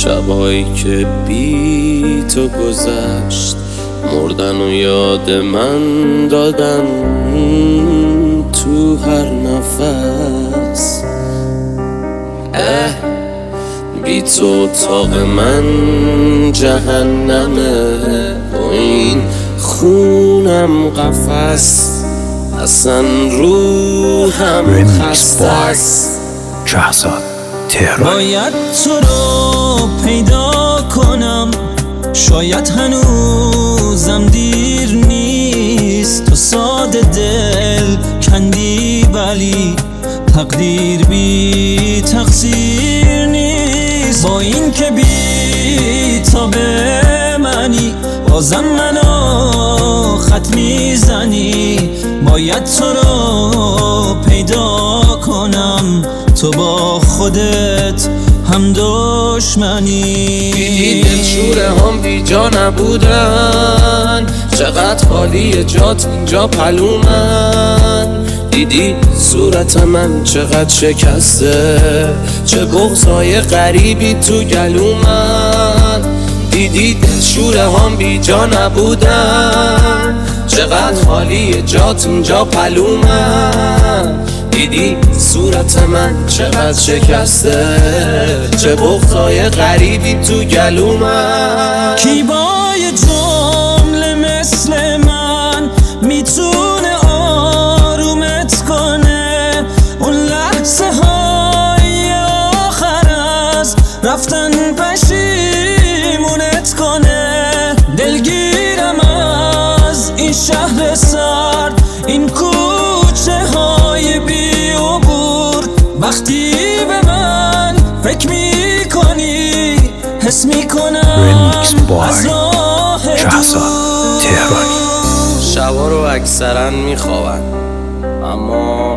شبایی که بی تو گذشت مردن و یاد من دادن تو هر نفس. بی تو اتاق من جهنمه با این خونم قفس، اصلا روحم خسته است. شهرزاد تهرانی. باید تو رو پیدا کنم، شاید هنوزم دیر نیست. تو ساده دل کندی ولی تقدیر بی تقصیر نیست. با این که بی تا به منی بازم منو خط میزنی. باید تو رو پیدا کنم، تو با خودت هم دشمنی. دیدی دلشوره هم بی جا نبودن، چقدر خالی جات اینجا پلومن. دیدی صورت من چقدر شکسته، چه بغضای غریبی تو گلومن. دیدی دلشوره هم بی جا نبودن، چقدر خالی جات اینجا پلومن. دیدی صورت من چقدر شکسته، چه بغضای غریبی تو گلومن. کی با یه جمله مثل من میتونه آرومت کنه؟ اون لحظه های آخر از رفتن پشیمونت کنه. دلگیرم از این شهر سرد، این کوچه های بی عبور. وقتی به من فکر میکنی حس میکنم از راه شهرزاد تهرانی. شبا رو اکثرا میخوابن اما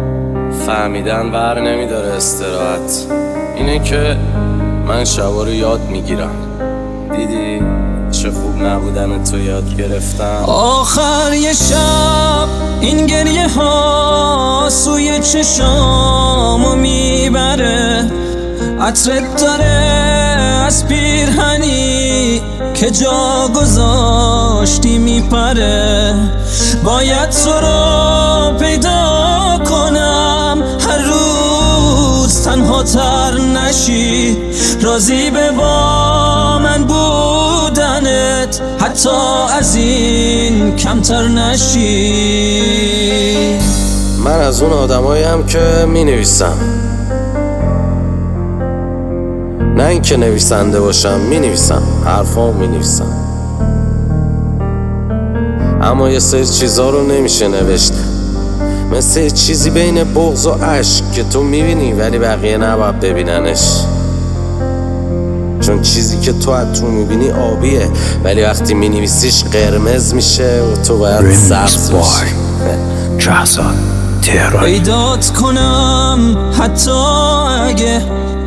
فهمیدن بر نمیداره استراحت. اینه که من شبا رو یاد میگیرم. دیدی چه خوب نبودن تو یاد گرفتم. آخر یه شب این گریه ها سوی چشامو میبره. عطرت داره از پیرهنی که جا گذاشتی میپره. باید تو رو پیدا کنم، هر روز تنها تر نشی. راضی به با من بودنت، حتی از این کمتر نشی. من از اون آدماییم که می نویسم، نه اینکه نویسنده باشم. می نویسم، حرفام می نویسم، اما یه سری چیزا رو نمیشه نوشت. مثل چیزی بین بغض و عشق که تو میبینی ولی بقیه نباید ببیننش. چون چیزی که تو از تو میبینی آبیه ولی وقتی مینویسیش قرمز میشه و تو باید سبز بشی. شهرزاد تهرانی. پیدات کنم حتی اگه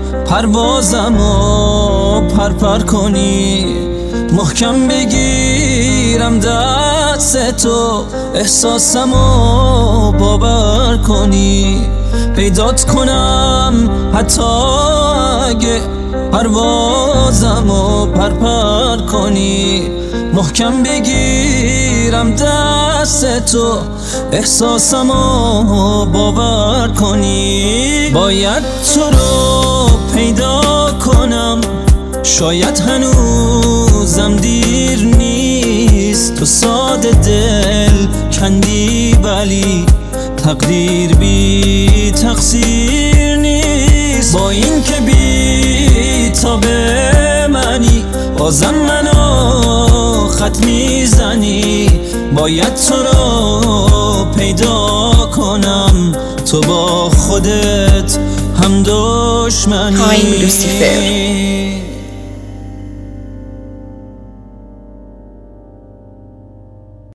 پروازمو پرپر کنی. محکم بگیرم دست تو، احساسمو باور کنی. پیدات کنم حتی اگه پروازمو پرپر کنی. محکم بگیرم دست تو، احساسمو باور کنی. باید تو رو پیدا کنم، شاید هنوزم دیر نیست. تو ساده دل کندی ولی تقدیر بی تقصیر نیست. با این که بی تا به منی بازم منو خط میزنی. باید تو رو پیدا کنم، تو با خودت هم دشمنی. های لوسیفر.